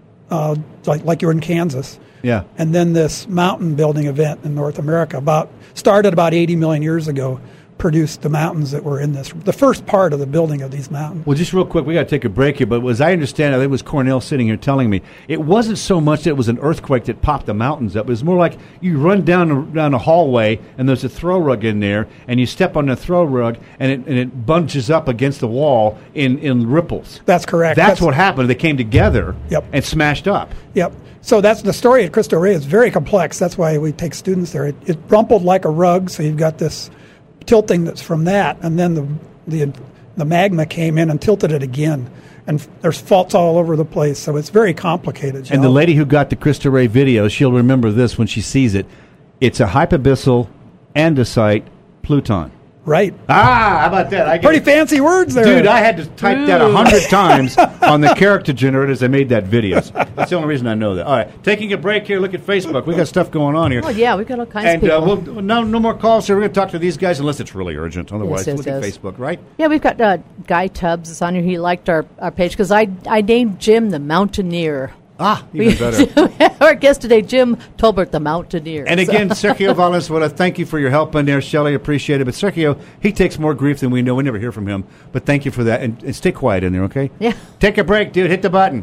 like you're in Kansas. Yeah. And then this mountain building event in North America started about 80 million years ago, produced the mountains that were in the first part of the building of these mountains. Well, just real quick, we got to take a break here, but as I understand it, I think it was Cornell sitting here telling me, it wasn't so much that it was an earthquake that popped the mountains up. It was more like you run down a hallway, and there's a throw rug in there, and you step on the throw rug, and it bunches up against the wall in ripples. That's correct. That's what happened. They came together Yep. and smashed up. Yep. So that's the story at Cristo Rey. It's very complex. That's why we take students there. It rumpled like a rug, so you've got this tilting that's from that, and then the magma came in and tilted it again, and there's faults all over the place, so it's very complicated. And the lady who got the Cristo Rey video, she'll remember this when she sees it. It's a hypabyssal andesite pluton. Right. How about that? Pretty fancy words there. Dude, I had to type that 100 times on the character generator as I made that video. That's the only reason I know that. All right, taking a break here. Look at Facebook. We got stuff going on here. Oh, yeah, we've got all kinds of people. And no more calls here. We're going to talk to these guys unless it's really urgent. Otherwise, Yes, look at Facebook, right? Yeah, we've got Guy Tubbs is on here. He liked our page because I named Jim the Mountaineer. Even better. Our guest today, Jim Tolbert, the Mountaineer. And again, Sergio Valens, want to thank you for your help in there. Shelley, appreciate it. But Sergio, he takes more grief than we know. We never hear from him. But thank you for that. And stay quiet in there, okay? Yeah. Take a break, dude. Hit the button.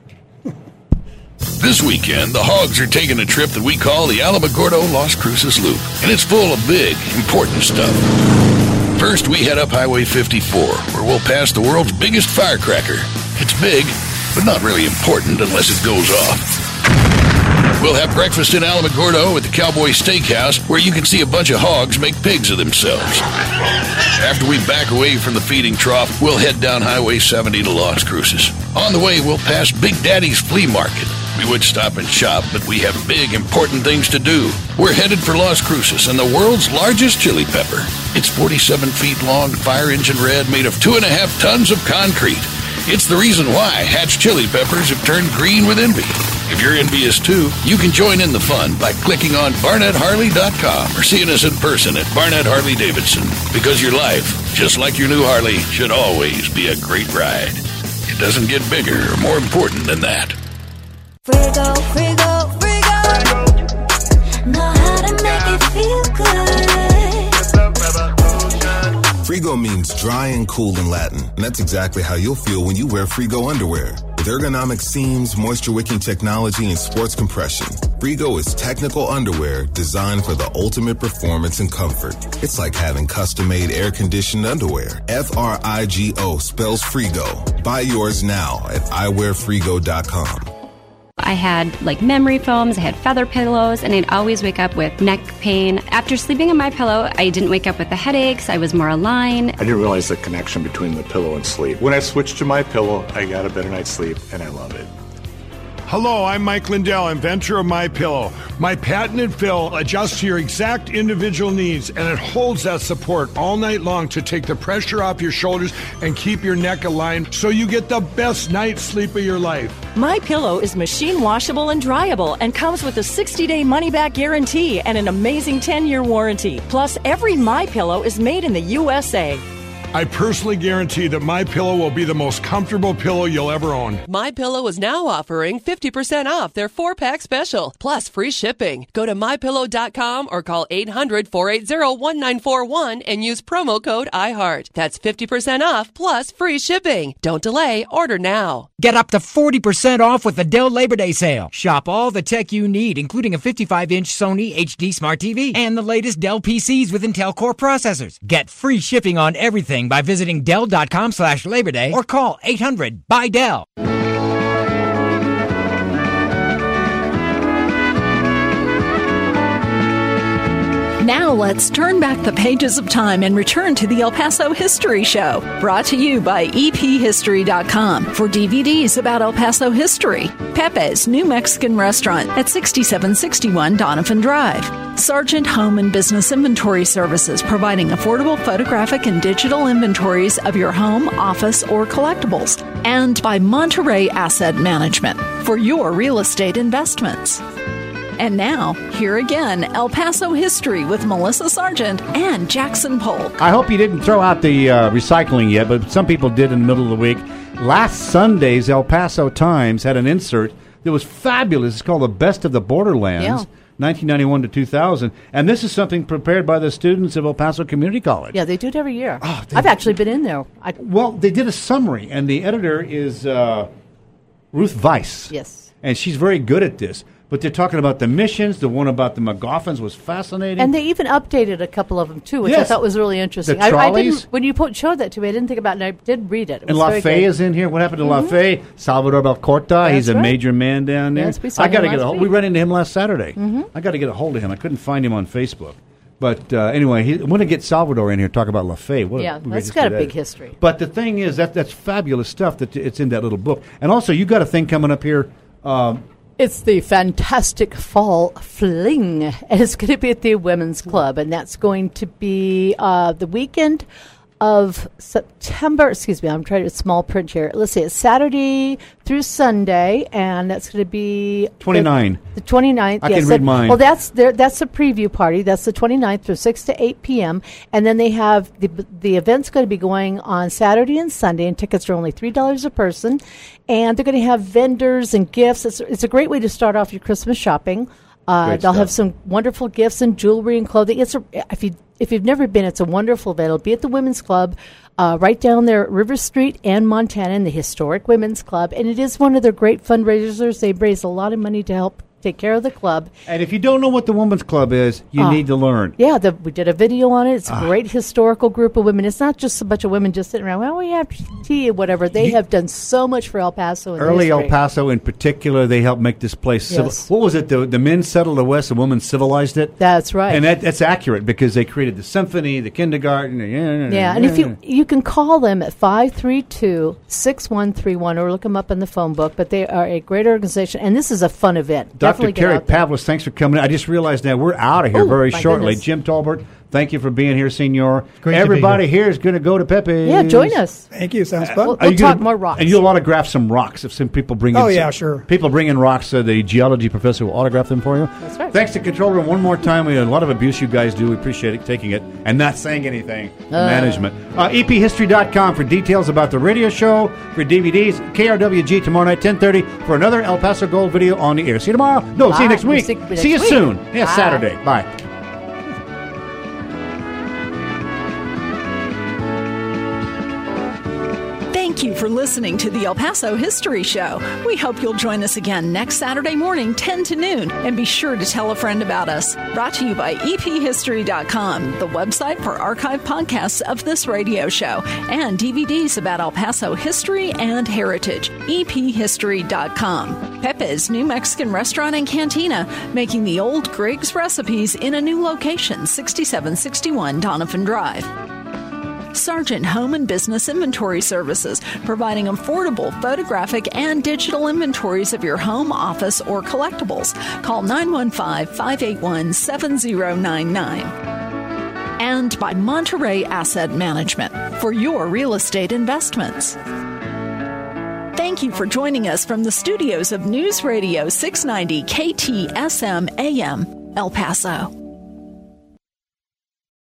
This weekend, the Hogs are taking a trip that we call the Alamogordo Las Cruces Loop, and it's full of big, important stuff. First, we head up Highway 54, where we'll pass the world's biggest firecracker. It's big, but not really important unless it goes off. We'll have breakfast in Alamogordo at the Cowboy Steakhouse, where you can see a bunch of hogs make pigs of themselves. After we back away from the feeding trough, we'll head down Highway 70 to Las Cruces. On the way, we'll pass Big Daddy's Flea Market. We would stop and shop, but we have big, important things to do. We're headed for Las Cruces and the world's largest chili pepper. It's 47 feet long, fire engine red, made of 2.5 tons of concrete. It's the reason why Hatch chili peppers have turned green with envy. If you're envious too, you can join in the fun by clicking on BarnettHarley.com or seeing us in person at Barnett Harley Davidson. Because your life, just like your new Harley, should always be a great ride. It doesn't get bigger or more important than that. Frigo, Frigo, Frigo. Know how to make it feel good. Frigo means dry and cool in Latin, and that's exactly how you'll feel when you wear Frigo underwear. With ergonomic seams, moisture-wicking technology, and sports compression, Frigo is technical underwear designed for the ultimate performance and comfort. It's like having custom-made air-conditioned underwear. Frigo spells Frigo. Buy yours now at iwearfrigo.com. I had memory foams, I had feather pillows, and I'd always wake up with neck pain. After sleeping on MyPillow, I didn't wake up with the headaches. I was more aligned. I didn't realize the connection between the pillow and sleep. When I switched to MyPillow, I got a better night's sleep, and I love it. Hello, I'm Mike Lindell, inventor of MyPillow. My patented fill adjusts to your exact individual needs, and it holds that support all night long to take the pressure off your shoulders and keep your neck aligned so you get the best night's sleep of your life. MyPillow is machine washable and dryable and comes with a 60-day money-back guarantee and an amazing 10-year warranty. Plus, every MyPillow is made in the USA. I personally guarantee that MyPillow will be the most comfortable pillow you'll ever own. MyPillow is now offering 50% off their 4-pack special, plus free shipping. Go to MyPillow.com or call 800-480-1941 and use promo code IHEART. That's 50% off plus free shipping. Don't delay. Order now. Get up to 40% off with the Dell Labor Day sale. Shop all the tech you need, including a 55-inch Sony HD Smart TV and the latest Dell PCs with Intel Core processors. Get free shipping on everything by visiting Dell.com/Labor Day or call 800-BUY-DELL. Now let's turn back the pages of time and return to the El Paso History Show, brought to you by EPHistory.com for DVDs about El Paso history. Pepe's New Mexican Restaurant at 6761 Donovan Drive. Sargent Home and Business Inventory Services, providing affordable photographic and digital inventories of your home, office, or collectibles. And by Monterey Asset Management for your real estate investments. And now, here again, El Paso History with Melissa Sargent and Jackson Polk. I hope you didn't throw out the recycling yet, but some people did in the middle of the week. Last Sunday's El Paso Times had an insert that was fabulous. It's called The Best of the Borderlands, 1991 to 2000. And this is something prepared by the students of El Paso Community College. Yeah, they do it every year. I've actually been in there. Well, they did a summary, and the editor is Ruth Weiss. Yes. And she's very good at this. But they're talking about the missions. The one about the MacGuffins was fascinating. And they even updated a couple of them, too, which I thought was really interesting. The trolleys. When you showed that to me, I didn't think about it, and I did read it. And LaFay is in here. What happened to LaFay? Salvador Belcorta. He's a major man down there. Yes, we saw I got to him get a last hold. week. We ran into him last Saturday. I got to get a hold of him. I couldn't find him on Facebook. But anyway, I want to get Salvador in here to talk about LaFay. That's got a big history. But the thing is, that's fabulous stuff that it's in that little book. And also, you got a thing coming up here. It's the Fantastic Fall Fling, and it's going to be at the Women's Club, and that's going to be the weekend of September. Excuse me, I'm trying to small print here. Let's see, it's Saturday through Sunday, and that's going to be 29. The 29th. I can read mine. Well, that's the preview party. That's the 29th from 6 to 8 p.m. And then they have the event's going to be going on Saturday and Sunday, and tickets are only $3 a person. And they're going to have vendors and gifts. It's a great way to start off your Christmas shopping. They'll have some wonderful gifts and jewelry and clothing. If you've never been, it's a wonderful event. It'll be at the Women's Club, right down there at River Street and Montana, in the historic Women's Club. And it is one of their great fundraisers. They've raised a lot of money to help take care of the club. And if you don't know what the Women's Club is, you need to learn. Yeah, we did a video on it. It's a great historical group of women. It's not just a bunch of women just sitting around, well, we have tea or whatever. They have done so much for El Paso. Early El Paso in particular, they helped make this place civil. What was it? The men settled the West, the women civilized it? That's right. And that's accurate because they created the symphony, the kindergarten. And if you can call them at 532-6131 or look them up in the phone book, but they are a great organization, and this is a fun event. Dr. Carrie Pavlis, thanks for coming in. I just realized now we're out of here very shortly. Goodness. Jim Tolbert, thank you for being here, Senor. Great Everybody here is going to go to Pepe's. Yeah, join us. Thank you. Sounds fun. We'll talk more rocks. And you'll autograph some rocks if some people bring in. Sure. People bring in rocks. The geology professor will autograph them for you. That's right. Thanks to Control Room one more time. We had a lot of abuse you guys do. We appreciate it, taking it and not saying anything. Management. EPHistory.com for details about the radio show, for DVDs. KRWG tomorrow night, 10:30 for another El Paso Gold video on the air. See you tomorrow. No, see you next week. See you soon. Yeah, Bye. Saturday. Bye. Thank you for listening to the El Paso History Show. We hope you'll join us again next Saturday morning, 10 to noon, and be sure to tell a friend about us. Brought to you by EPHistory.com, the website for archive podcasts of this radio show, and DVDs about El Paso history and heritage. EPHistory.com. Pepe's New Mexican Restaurant and Cantina, making the old Griggs recipes in a new location, 6761 Donovan Drive. Sargent Home and Business Inventory Services, providing affordable photographic and digital inventories of your home, office, or collectibles. Call 915-581-7099. And by Monterey Asset Management for your real estate investments. Thank you for joining us from the studios of News Radio 690 KTSM AM, El Paso.